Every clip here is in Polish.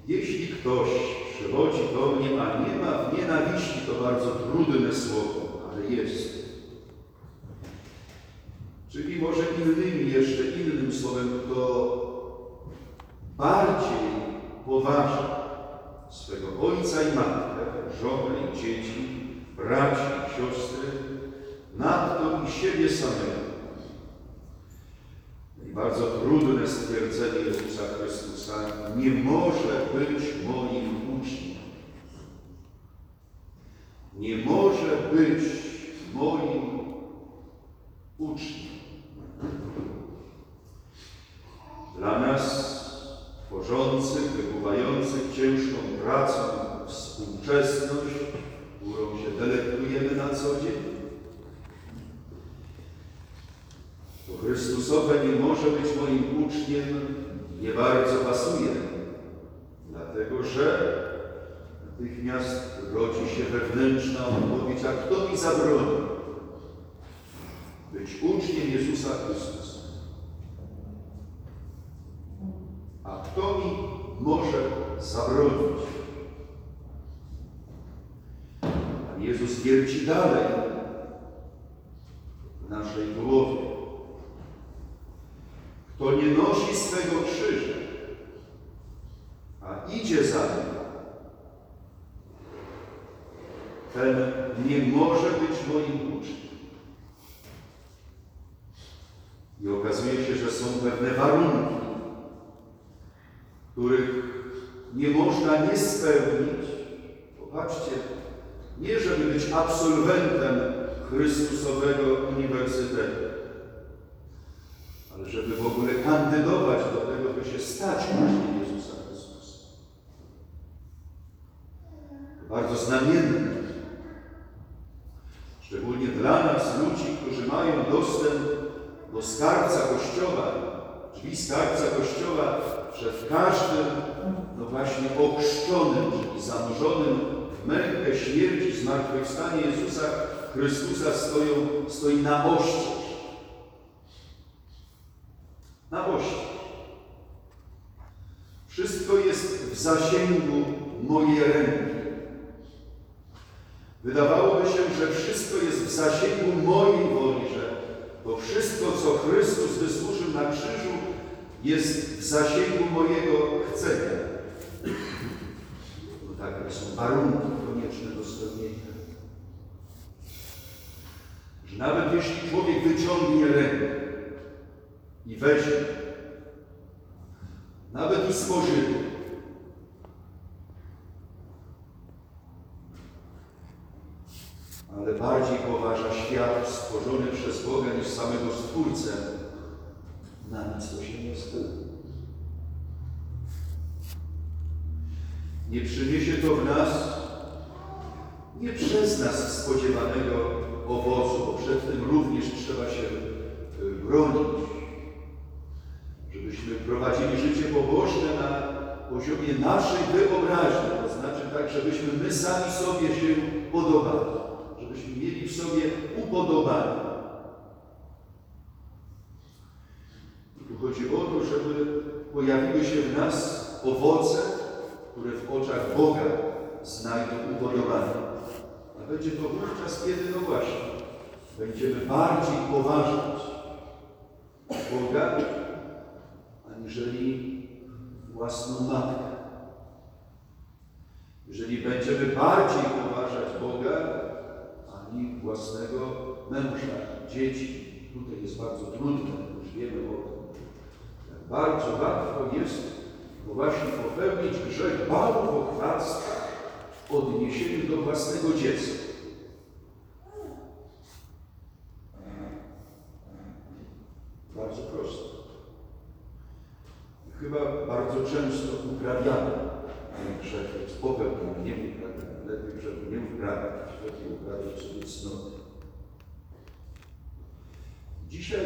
Jeśli ktoś przywodzi do mnie, a nie ma w nienawiści, to bardzo trudne słowo, ale jest. Czyli może jeszcze innym słowem, kto bardziej poważa swego ojca i matkę, żonę i dzieci, braci i siostry, nadto i siebie samego. I bardzo trudne stwierdzenie Jezusa Chrystusa: nie może być moim uczniem. Nie może być moim uczniem. Dla nas, tworzących, wykuwających ciężką pracą współczesność, którą się delektujemy na co dzień, to Chrystusowe nie może być moim uczniem nie bardzo pasuje, dlatego że natychmiast rodzi się wewnętrzna odpowiedź: a kto mi zabroni być uczniem Jezusa Chrystusa? A kto mi może zabronić? Pan Jezus wierci dalej w naszej głowie. Kto nie nosi swego krzyża, a idzie za nim, ten nie może być moim uczniem. I okazuje się, że są pewne warunki, których nie można nie spełnić. Popatrzcie, nie żeby być absolwentem Chrystusowego Uniwersytetu, ale żeby w ogóle kandydować do tego, by się stać uczniem Jezusa Chrystusa. To bardzo znamienne. Szczególnie dla nas, ludzi, którzy mają dostęp do skarbca Kościoła, drzwi skarbca Kościoła przed każdym, no właśnie, ochrzczonym, czyli zanurzonym w mękę śmierci, zmartwychwstanie Jezusa Chrystusa stoi na oścież. Na oścież. Wszystko jest w zasięgu mojej ręki. Wydawałoby się, że wszystko jest w zasięgu mojej woli, że to wszystko, co Chrystus wysłużył na krzyżu, jest w zasięgu mojego chcenia. No takie są warunki konieczne do spełnienia. Że nawet jeśli człowiek wyciągnie rękę i weźmie, nawet i spożyje, ale bardziej poważa świat stworzony przez Boga niż samego Stwórcę, na nic to się nie spełni. Nie przyniesie to w nas, nie przez nas spodziewanego owocu, bo przed tym również trzeba się bronić, żebyśmy prowadzili życie pobożne na poziomie naszej wyobraźni, to znaczy tak, żebyśmy my sami sobie się podobali, żebyśmy mieli w sobie upodobanie. I tu chodzi o to, żeby pojawiły się w nas owoce, które w oczach Boga znajdą upodobanie. A będzie to wówczas, kiedy, no właśnie, będziemy bardziej poważać Boga, aniżeli własną matkę. Jeżeli będziemy bardziej poważać Boga, ani własnego męża, dzieci. Tutaj jest bardzo trudne, już wiemy o tym. Jak bardzo łatwo jest właśnie popełnić grzech bałwochwalstwa w odniesieniu do własnego dziecka. Bardzo proste. Chyba bardzo często uprawiamy grzech, jest popełniony, nie uprawiamy. Lepiej grzechu nie uprawiać, lepiej uprawiać sobie cnoty. Dzisiaj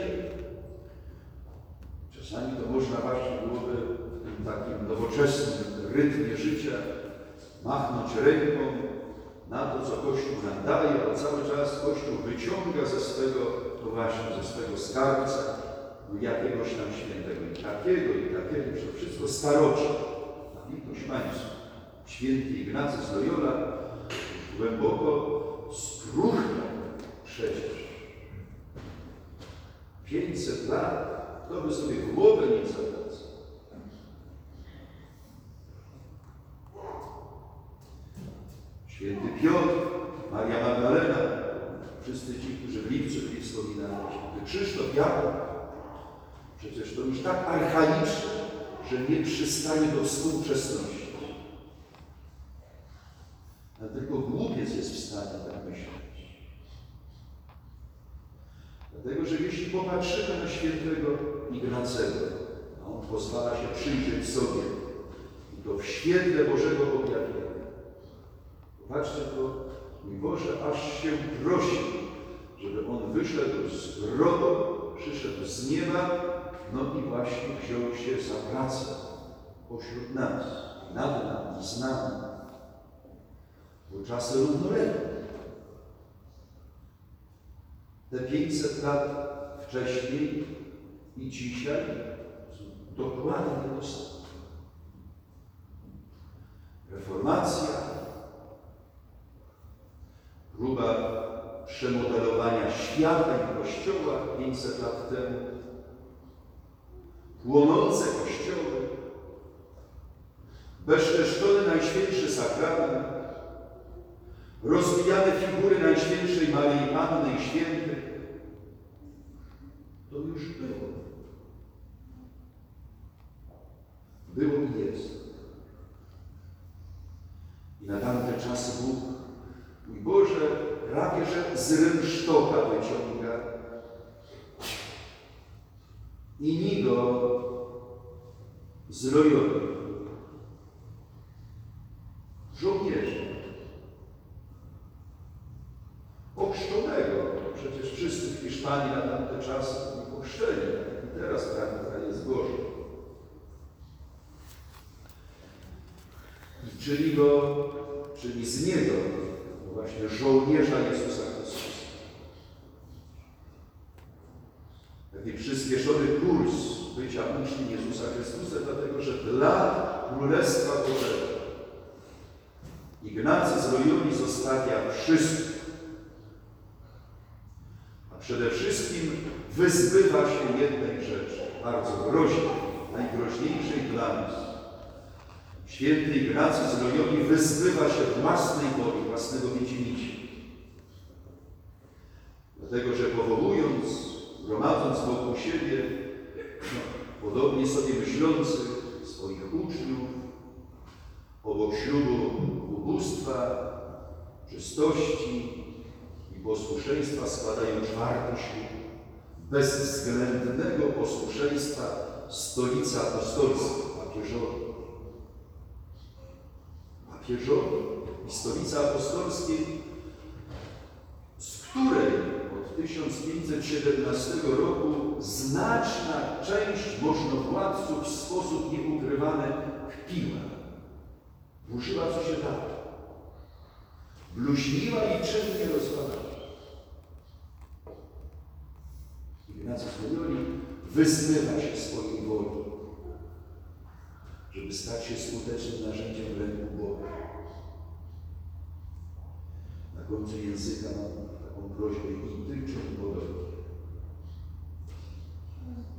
czasami to można właśnie byłoby w tym takim nowoczesnym rytmie życia machnąć ręką na to, co Kościół nam daje, a cały czas Kościół wyciąga ze swego, to właśnie ze swego skarbca jakiegoś tam świętego i takiego, że wszystko starocze. Na litość pańską. Święty Ignacy z Loyola głęboko skruchał przecież. 500 lat, to by sobie głowę nie zawracał. Święty Piotr, Maria Magdalena, wszyscy ci, którzy w lipcu byli wspominani, święty Krzysztof, Jakub, przecież to już tak archaiczne, że nie przystaje do współczesności. Ale tylko głupiec jest w stanie tak myśleć. Dlatego, że jeśli popatrzymy na świętego Ignacego, a on pozwala się przyjrzeć sobie i to w świetle Bożego objawienia. Popatrzcie to, mój Boże, aż się prosi, żeby on wyszedł z grobu, przyszedł z nieba, no i właśnie wziął się za pracę pośród nas, nad nami, z nami. Bo czasy równoległe. Te 500 lat wcześniej i dzisiaj są dokładnie to samo. Reformacja, próba przemodelowania świata i Kościoła 500 lat temu, płonące kościoły, bezczeszczony Najświętszy Sakrament, rozbijane figury Najświętszej Maryi Panny i Świętych. To już było. Było i jest. I na tamte czasy Bóg, mój Boże, prawie że z rynsztoka wyciąga Inigo z Loyoli, żołnierza, ochrzczonego. Przecież wszyscy w Hiszpanii na tamte czasy byli ochrzczeni. I teraz prawda jest Boża. Czyli z niego, właśnie żołnierza Jezusa Chrystusa. Taki przyspieszony kurs bycia uczniem Jezusa Chrystusa, dlatego że dla Królestwa Bożego Ignacy z Loyoli zostawia wszystko. A przede wszystkim wyzbywa się jednej rzeczy, bardzo groźnej, najgroźniejszej dla nas. Święty Ignacy z Loyoli wyzbywa się własnej woli, własnego widzimisię. Dlatego, że powołując, gromadząc wokół siebie, podobnie sobie myślących swoich uczniów, obok ślubu ubóstwa, czystości i posłuszeństwa składają 4. ślub bezwzględnego posłuszeństwa Stolicy Apostolskiej, papieżowi i Stolicy Apostolskiej, z której od 1517 roku znaczna część możnowładców w sposób nieukrywany kpiła. Burzyła co się dało. Bluźniła i czynnie rozwadała. Ignacy z Loyoli wyzbywa się swojej woli, żeby stać się skutecznym narzędziem w ręku Boga. Na końcu języka mam taką prośbę: i ty czyń podobnie.